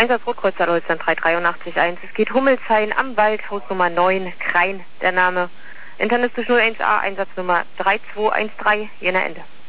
Einsatz Rotkreuzer Holstein 3881. Es geht Hummelshain am Wald, Hausnummer 9, Krein, der Name. Internistisch 01A, Einsatznummer 3213, Jena Ende.